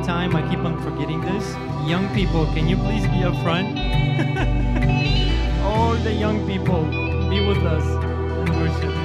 time, I keep on forgetting this. Young people, can you please be up front? All the young people, be with us in worship.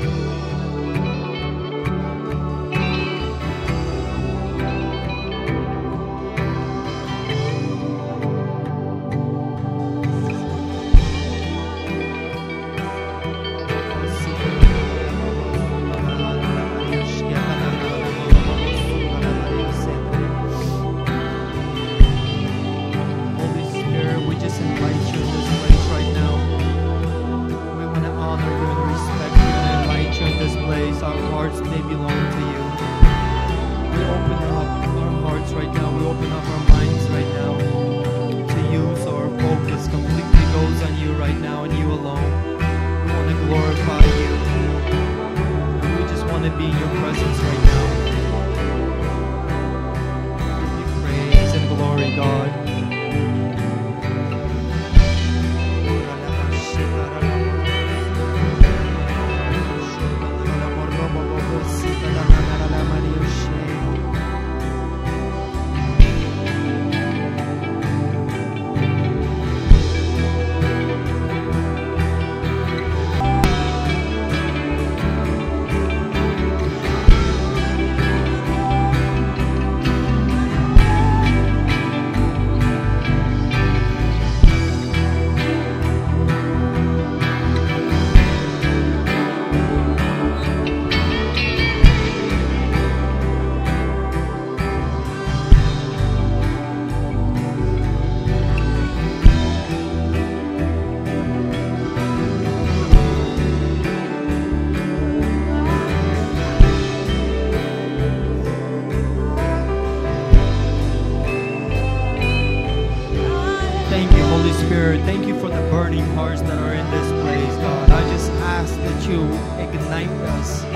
Thank you for the burning hearts that are in this place, God. I just ask that you ignite us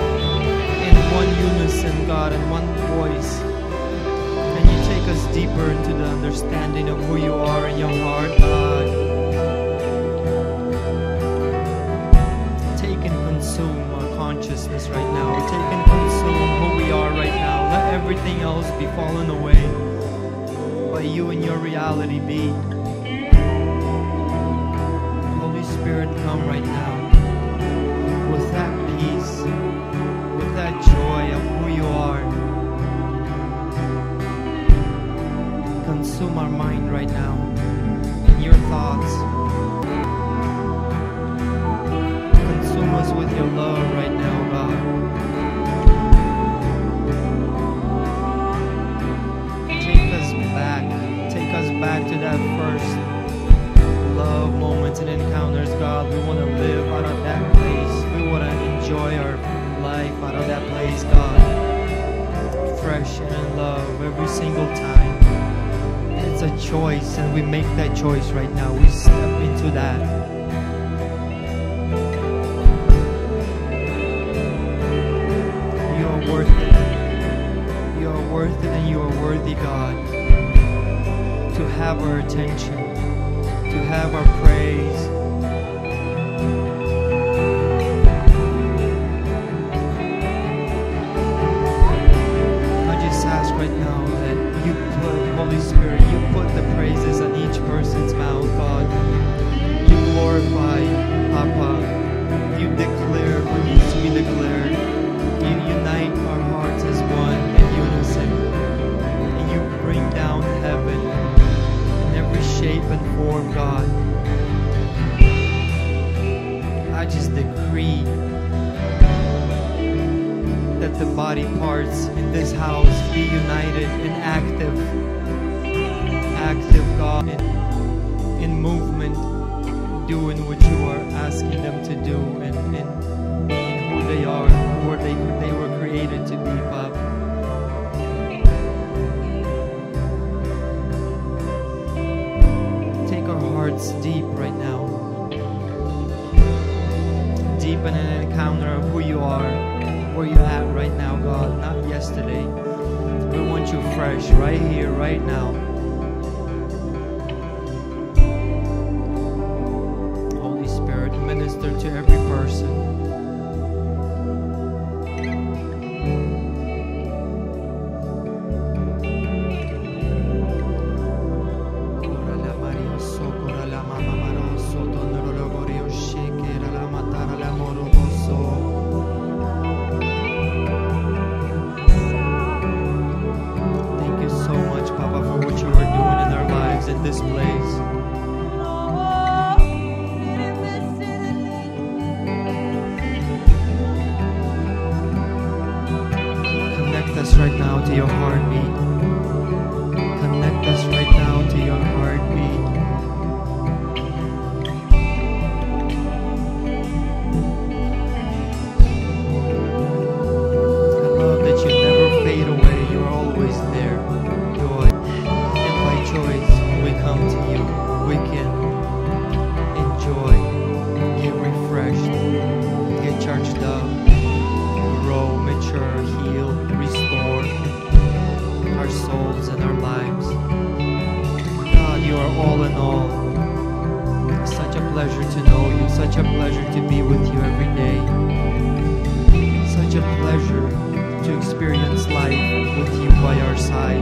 in one unison, God, in one voice. And you take us deeper into the understanding of who you are in your heart, God. Take and consume our consciousness right now. Take and consume who we are right now. Let everything else be fallen away by you and your reality be. Spirit, come right now with that peace, with that joy of who you are. Consume our mind right now and your thoughts. Consume us with your love right now, God. Take us back to that first love moments and encounters, God. We want to live out of that place. We want to enjoy our life out of that place, God. Fresh and in love every single time. It's a choice, and we make that choice right now. We step into that. You are worth it. You are worth it, and you are worthy, God, to have our attention, to have our praise. I just ask right now that you put, Holy Spirit, you put the praises on each person's mouth, God. You glorify, Papa. You declare what needs to be declared. You unite our hearts as one in unison. And you bring down heaven in every shape and form, God. I just decree that the body parts in this house be united and active, God, in movement, doing what you are asking them to do, and being who they are, who they were created to be, Bob. Take our hearts deep right now. Deep in an encounter of who you are, where you're at right now, God, not yesterday. We want you fresh right here, right now. Holy Spirit, minister to every person. us right now to your heartbeat. Connect us right now to your heartbeat. I love that you never fade away. You're always there. Joy. And by choice, when we come to you, we can enjoy, get refreshed, get charged up, grow, mature, heal, restore our souls and our lives. God, you are all in all. Such a pleasure to know you, such a pleasure to be with you every day. Such a pleasure to experience life with you by our side.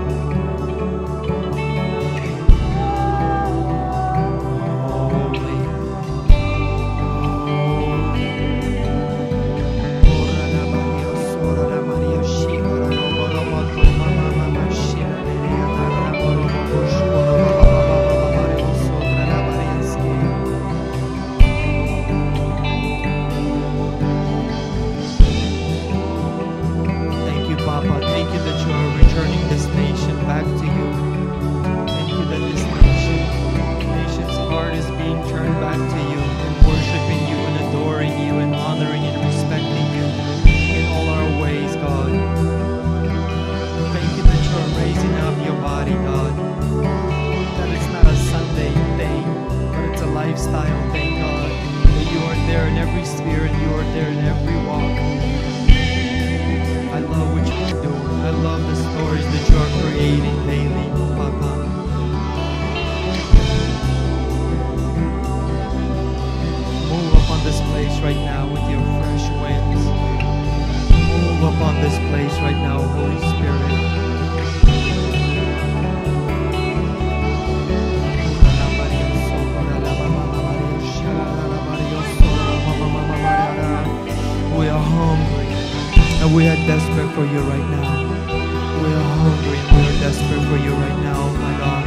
We are desperate for you right now. We are hungry and we are desperate for you right now, my God.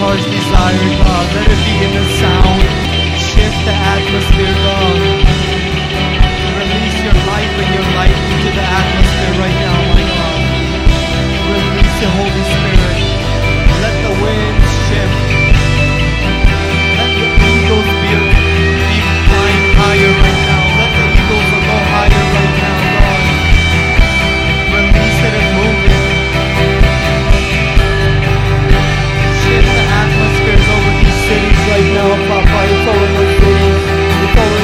heart's desire, God. Let it be in the sound. Shift the atmosphere, God. Release your life and your light into the atmosphere right now, my God. Release the Holy Spirit. Let the winds shift. Let the eagles be flying higher right now. Let the eagles go higher right now, Lord. Release it and move it. Shift the atmospheres over these cities right now, Papa. It's over the cities. It's over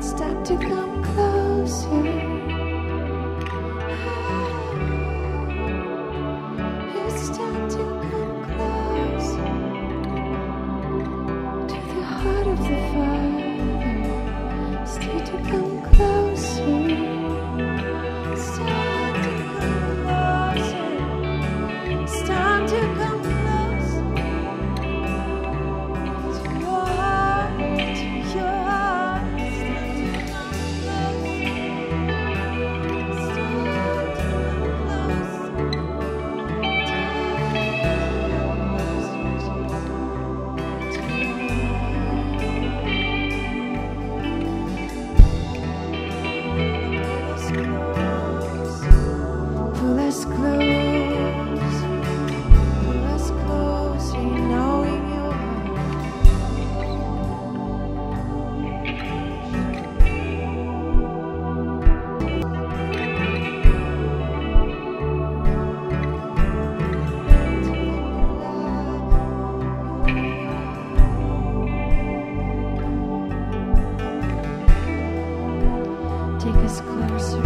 It's time to come closer. It's time to come closer to the heart of the Father. It's time to come closer. It's time to come closer. It's time to come closer to your heart, to your heart. It's time to come closer. It's time to come closer. Pull us close, pull us close, you know in your take us closer.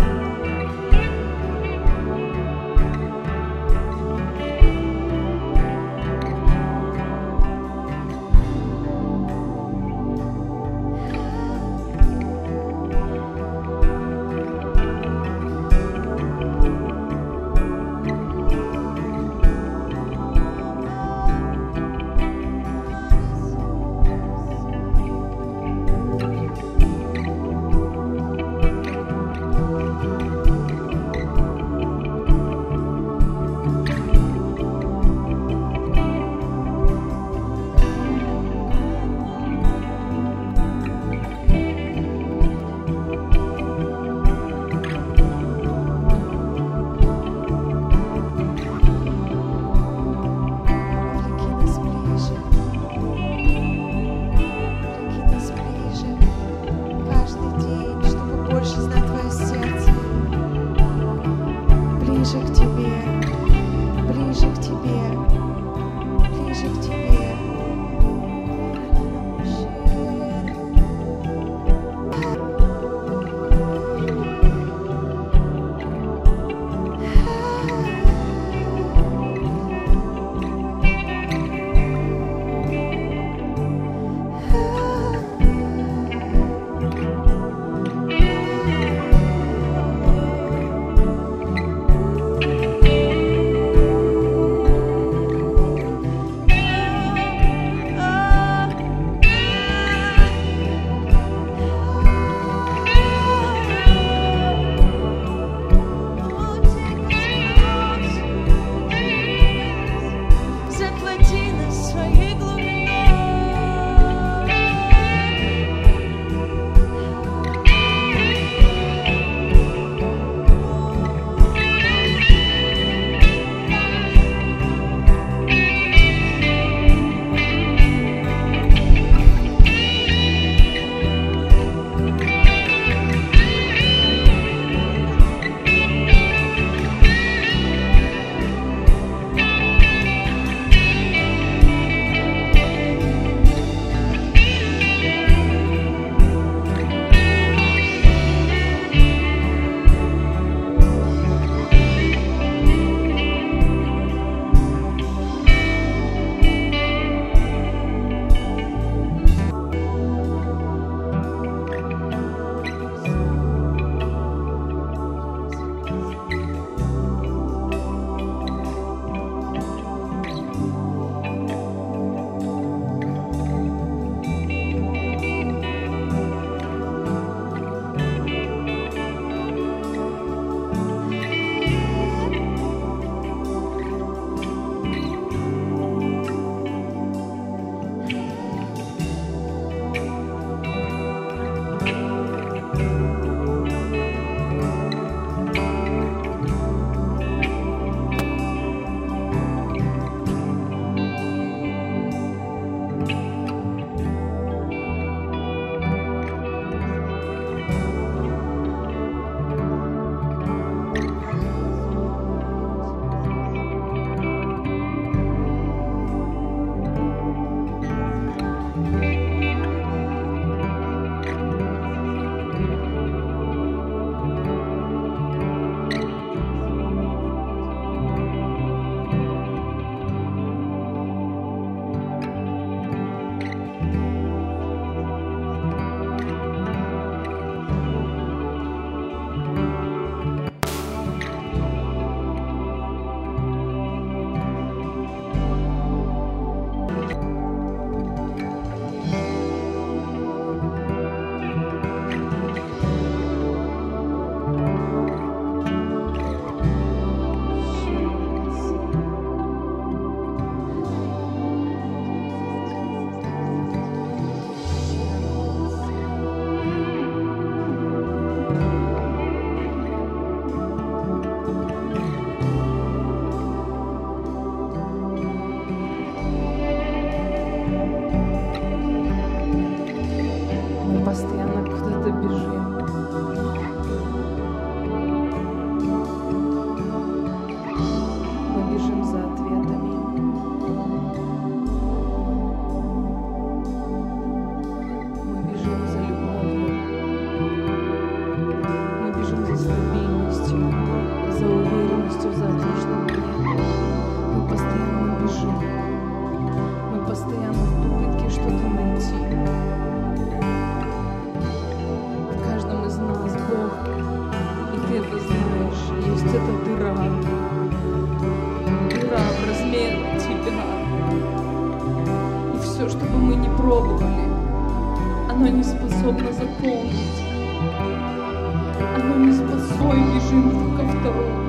оно не способно заполнить. Оно не способно, бежим друг ко второму.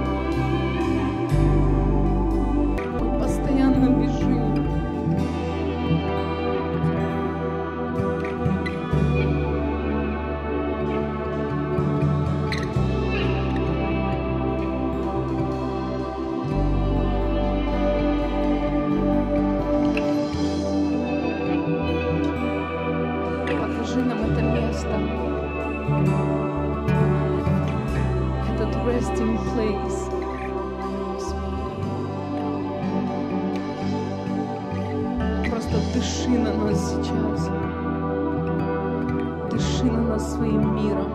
Мы постоянно бежим. Покажи нам это место. Этот resting place. Просто дыши на нас сейчас. Дыши на нас своим миром.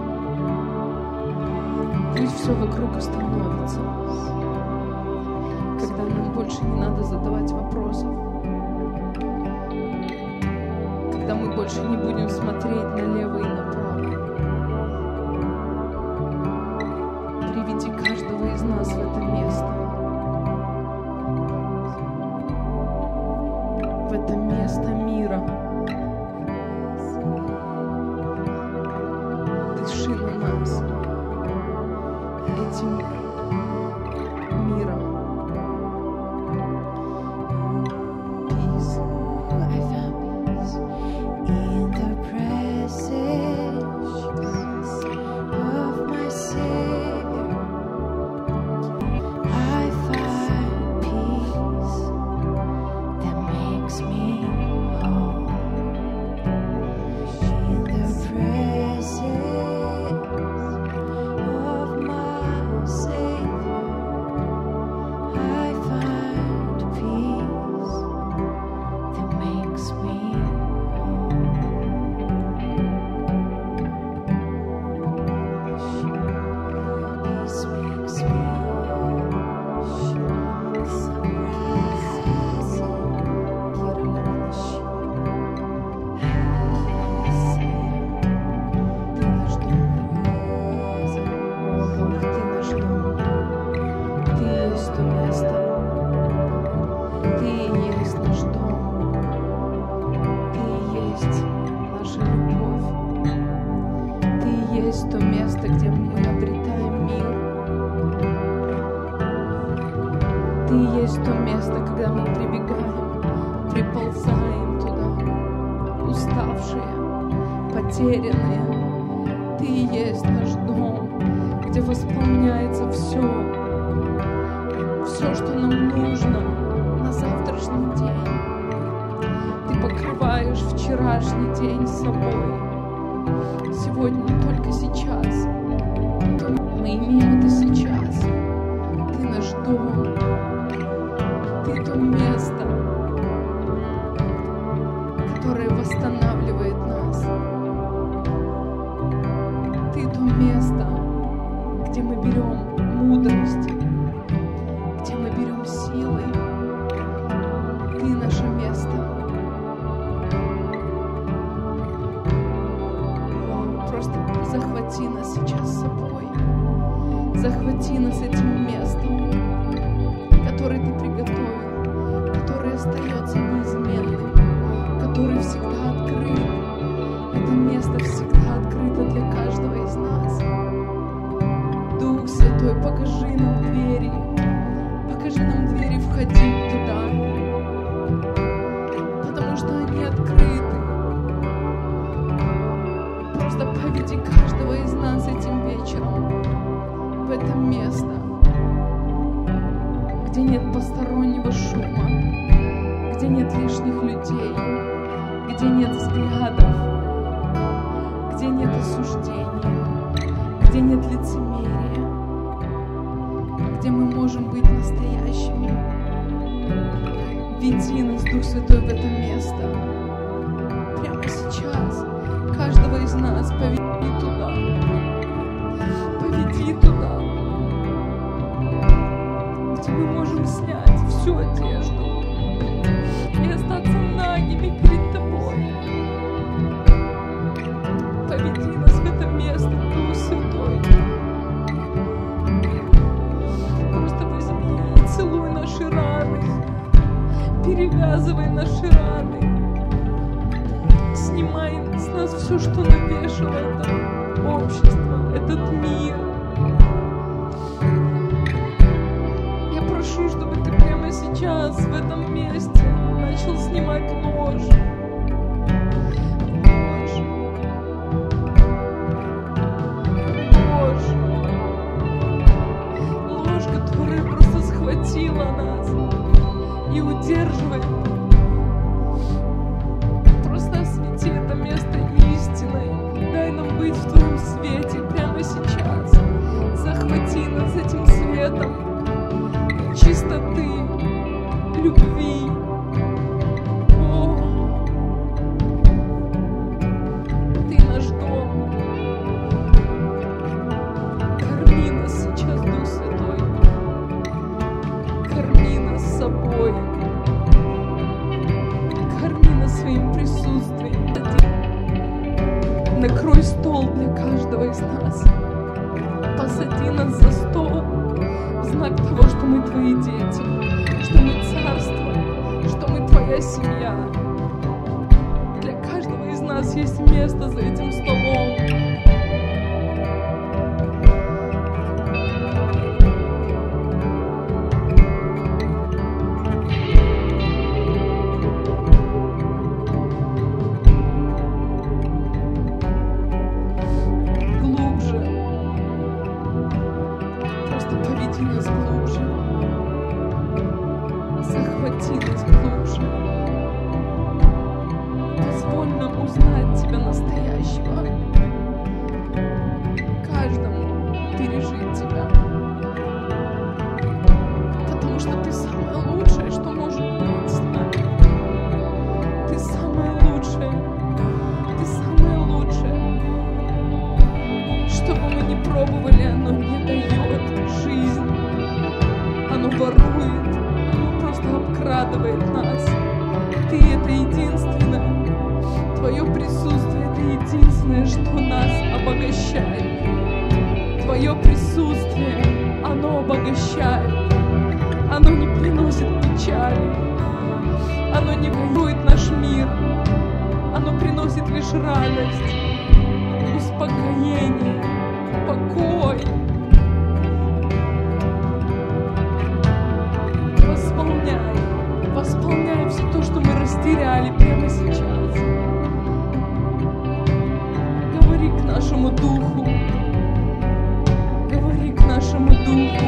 Пусть все вокруг остановится. Когда нам больше не надо задавать вопросов. Когда мы больше не будем смотреть налево и направо. Приведи каждого из нас в это место. В это место мира. Дыши на нас этим миром. Peace. I found peace in the presence of my Savior. I find peace that makes me whole. In the presence of my Savior, I find peace that makes me whole. Peace makes me То место, где мы обретаем мир. Ты есть то место, когда мы прибегаем, приползаем туда, уставшие, потерянные. Ты есть наш дом, где восполняется все, что нам нужно на завтрашний день. Ты покрываешь вчерашний день собой. Сегодня, только сейчас. Мы имеем это сейчас. Ты наш дом. Ты то место, которое восстанавливает нас. Ты то место, где мы берем мудрость, где мы берем силы. Ты наше место. Просто захвати нас сейчас с собой. Захвати нас этим местом, которое ты приготовил, которое остается неизменным, который всегда открыт. Это место всегда открыто для каждого из нас. Дух Святой, покажи нам двери. Покажи нам двери входить туда, потому что они открыты. Просто поведи каждого из нас этим вечером в это место, где нет постороннего шума, где нет лишних людей, где нет взглядов, где нет осуждения, где нет лицемерия, где мы можем быть настоящими. Веди нас, Дух Святой, в это место. Прямо сейчас каждого из нас поведи туда. Поведи туда, где мы можем снять всю одежду и остаться нагими перед Тобой. Поведи нас в это место, Дух Святой. Просто возьми и целуй наши раны, перевязывай наши раны, снимай с нас все, что навешало это общество, этот мир. Я прошу, чтобы ты прямо сейчас в этом месте начал снимать ложь. Ложь, которая просто схватила нас и удерживает. Просто освети это место истиной. Дай нам быть в Твоем свете прямо сейчас. Захвати нас этим светом чистоты, любви. О, Ты наш дом. Корми нас сейчас, Дух Святой. Корми нас собой. Корми нас своим присутствием. Накрой стол для каждого из нас. Посади нас за стол в знак того, что мы Твои дети, что мы царство, что мы Твоя семья. Для каждого из нас есть место за этим столом. Поведи нас глубже, захвати нас глубже, позволь нам узнать Тебя настоящего, каждому пережить Тебя, потому что Ты самое лучшее, что может быть с нами. Ты самое лучшее, Ты самое лучшее. Что бы мы ни пробовали, оно не дает жизнь. Оно ворует, оно просто обкрадывает нас. Ты — это единственное. Твое присутствие — это единственное, что нас обогащает. Твое присутствие, оно обогащает. Оно не приносит печали. Оно не ворует наш мир. Оно приносит лишь радость, успокоение, покой. Восполняй все то, что мы растеряли прямо сейчас. Говори к нашему духу. Говори к нашему духу.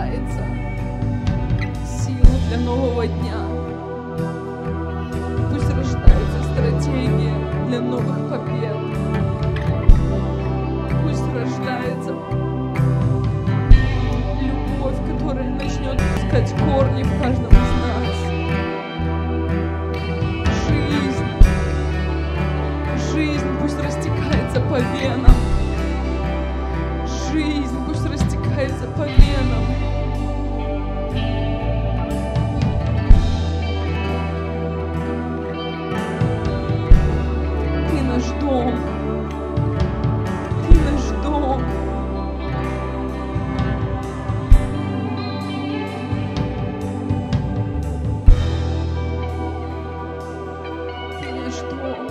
рождается сила для нового дня. Пусть рождается стратегия для новых побед. Пусть рождается любовь, которая начнет пускать корни в каждом из нас. Жизнь пусть растекается по венам. Жизнь пусть растекается по венам. Ты наш дом. Ты наш дом. Ты наш дом.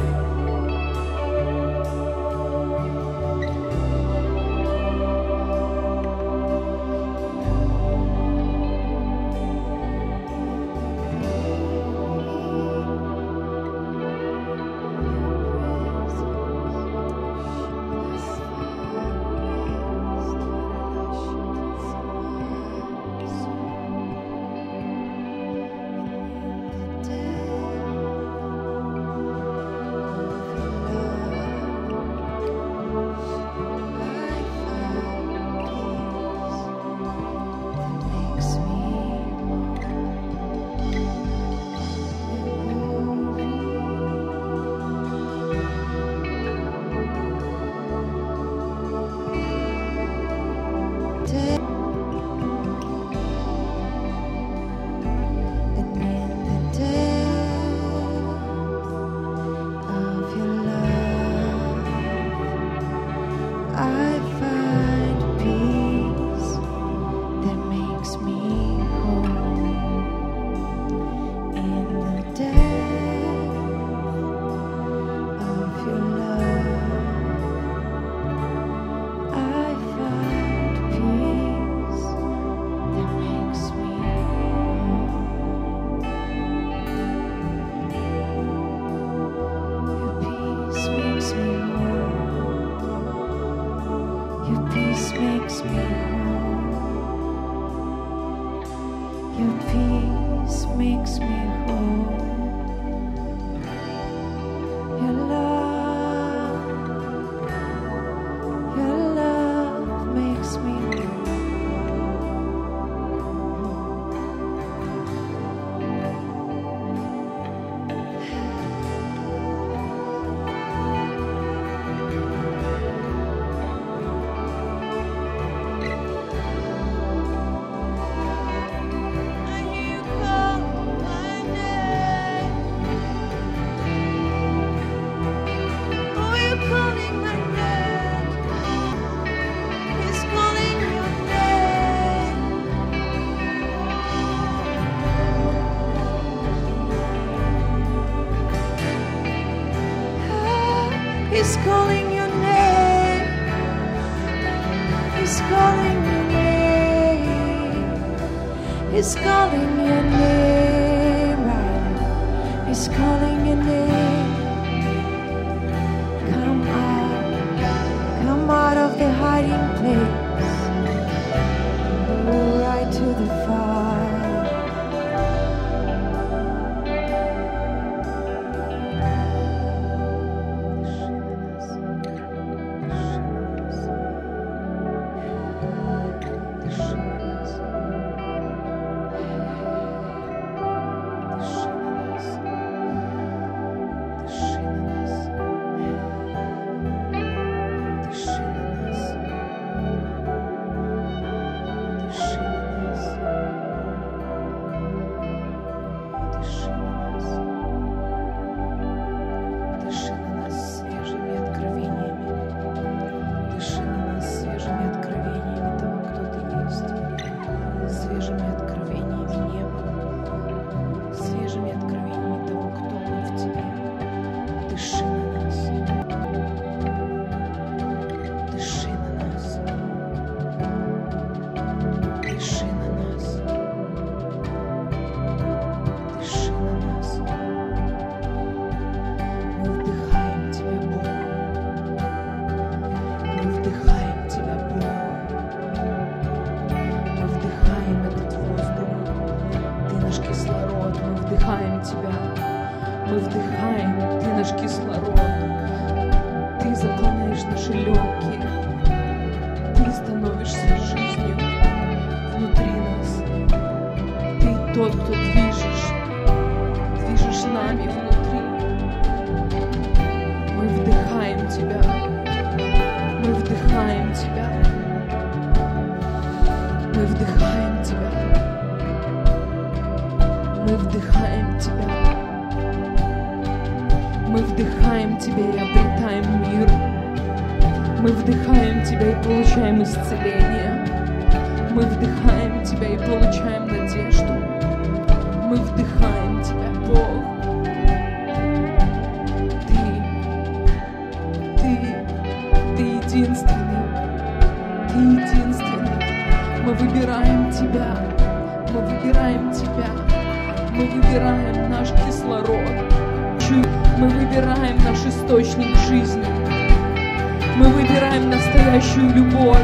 He's calling your name. He's calling your name. He's calling your name. Right. He's calling your name. Come out of the hiding place. Go right to the fire. Мы вдыхаем, Ты наш кислород. Ты заполняешь наши легкие. Ты становишься жизнью внутри нас. Ты тот, кто движешь нами внутри. Мы вдыхаем Тебя. Мы вдыхаем Тебя. Мы вдыхаем Тебя. Мы вдыхаем Тебя. Мы вдыхаем Тебя и обретаем мир. Мы вдыхаем Тебя и получаем исцеление. Мы вдыхаем Тебя и получаем надежду. Мы вдыхаем Тебя, Бог. Ты единственный. Ты единственный. Мы выбираем Тебя. Мы выбираем Тебя. Мы выбираем наш кислород. Мы выбираем наш источник жизни. Мы выбираем настоящую любовь.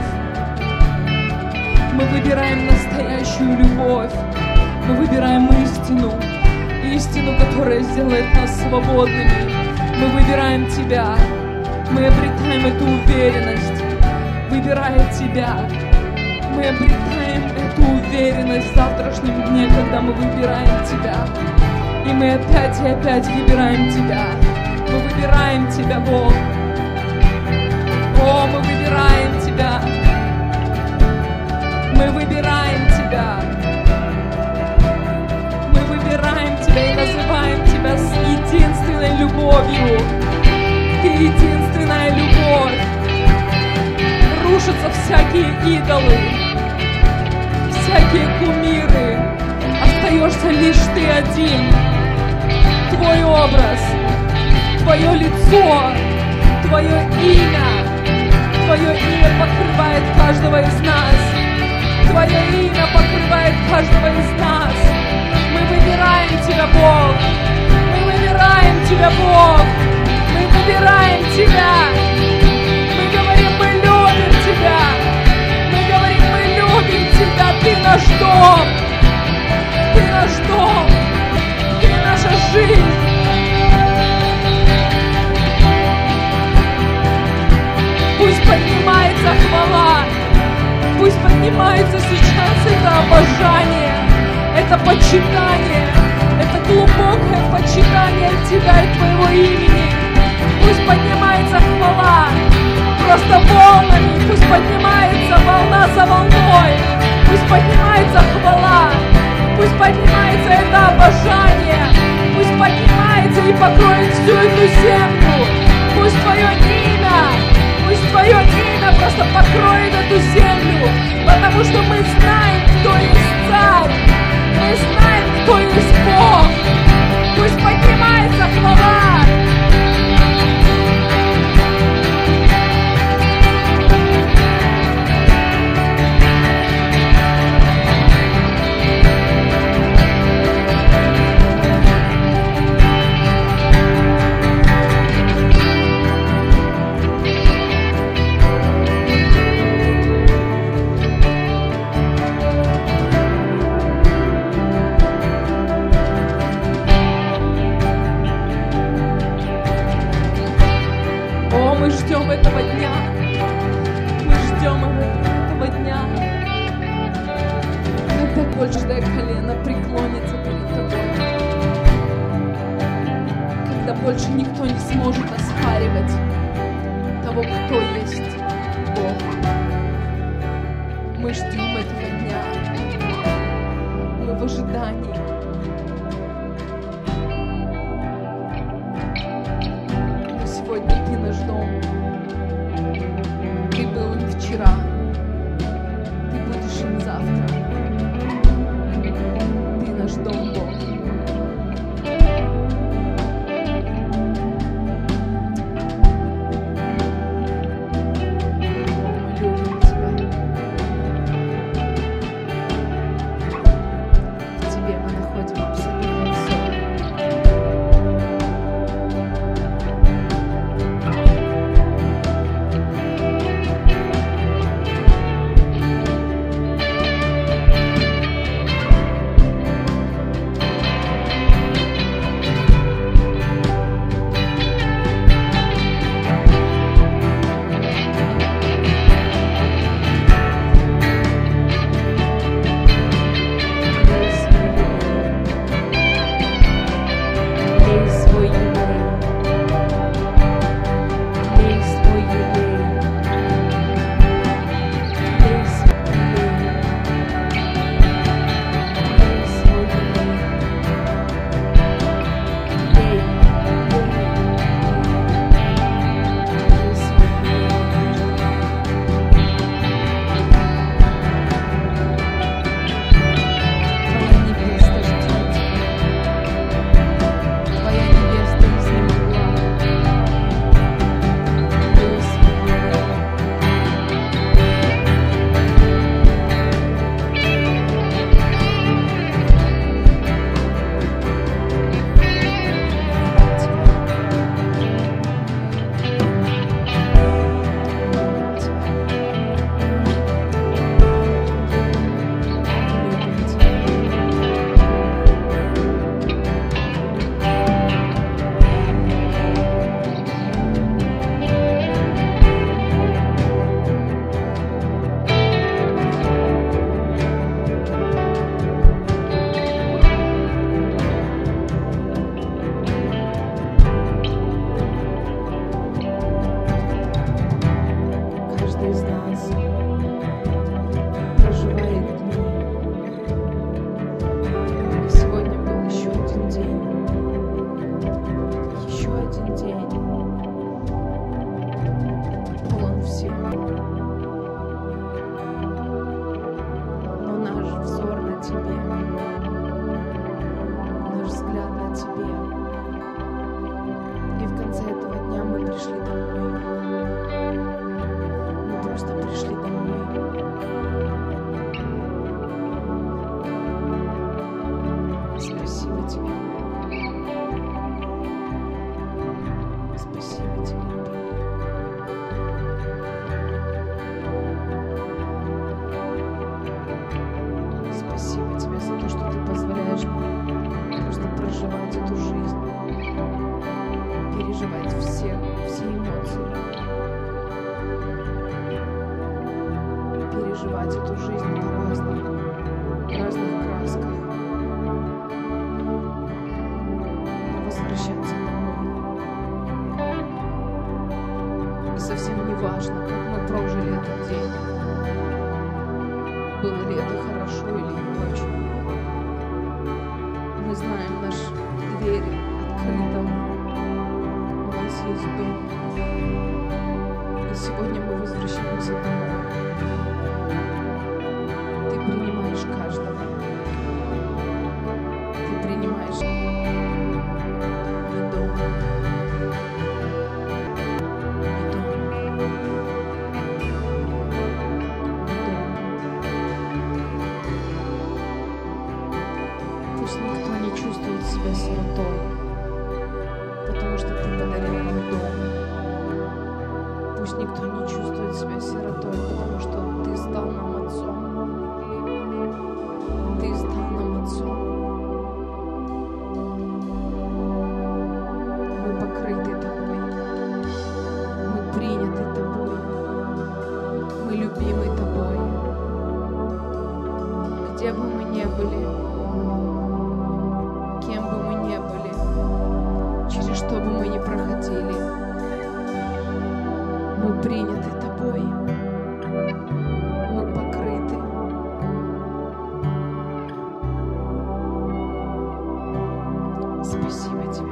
Мы выбираем настоящую любовь. Мы выбираем истину. Истину, которая сделает нас свободными. Мы выбираем Тебя. Мы обретаем эту уверенность. Выбирая Тебя, мы обретаем эту уверенность в завтрашнем дне, когда мы выбираем Тебя. И мы опять и опять выбираем Тебя. Мы выбираем Тебя, Бог. О, мы выбираем Тебя. Мы выбираем Тебя. Мы выбираем Тебя и называем Тебя с единственной любовью. Ты единственная любовь. Рушатся всякие идолы, всякие кумиры. Остаешься лишь Ты один. Твой образ, Твое лицо, Твое имя. Твое имя покрывает каждого из нас. Твое имя покрывает каждого из нас. Мы выбираем Тебя, Бог. Мы выбираем Тебя, Бог. Мы выбираем Тебя. Мы говорим, мы любим Тебя. Мы говорим, мы любим Тебя. Ты наш дом. Ты наш дом. Ты наша жизнь. Пусть поднимается хвала. Пусть поднимается сейчас это обожание, это почитание, это глубокое почитание Тебя и Твоего имени. Пусть поднимается хвала просто волнами, пусть поднимается волна за волной, пусть поднимается хвала, пусть поднимается это обожание, пусть поднимается и покроет всю эту землю. Пусть Твое имя просто покроет эту землю, потому что мы знаем, кто есть Царь, мы знаем, кто есть Бог. Пусть поднимается хвала. Мы ждем этого дня. Мы ждем этого дня, когда каждое колено преклонится перед Тобой, когда больше никто не сможет оспаривать того, кто есть Бог. Мы ждем этого дня. Мы в ожидании. Сегодня Ты наш дом. Ты был им вчера. Ты будешь им завтра. Ты наш дом, Бог. Мы любим Тебя. В Тебе мы находимся. Тебе. Наш взгляд на Тебе. И в конце этого дня мы пришли домой. Мы просто пришли домой. Спасибо Тебе. Спасибо Тебе, любимый. Спасибо Тебе за то, что Ты позволяешь мне просто проживать эту жизнь, переживать все эмоции, переживать эту жизнь на разных красках, но возвращаться домой. И совсем не важно, как мы прожили этот день, было ли это хорошо или не очень. Мы знаем, наша дверь открыта, у нас есть дом. И сегодня мы возвращаемся домой. Ты принимаешь каждого. Ты принимаешь не дома. Не дома. Пусть никто не чувствует себя сиротой, потому что Ты подарил нам дом. Пусть никто не чувствует себя сиротой, потому что Ты стал нам отцом. Ты стал нам отцом. Мы покрыты Тобой. Мы приняты Тобой. Мы любимы Тобой. Где бы мы ни были, кем бы мы ни были, через что бы мы ни проходили, мы приняты Тобой. Мы покрыты. Спасибо Тебе.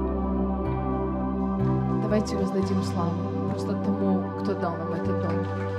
Давайте раздадим славу просто тому, кто дал нам этот дом.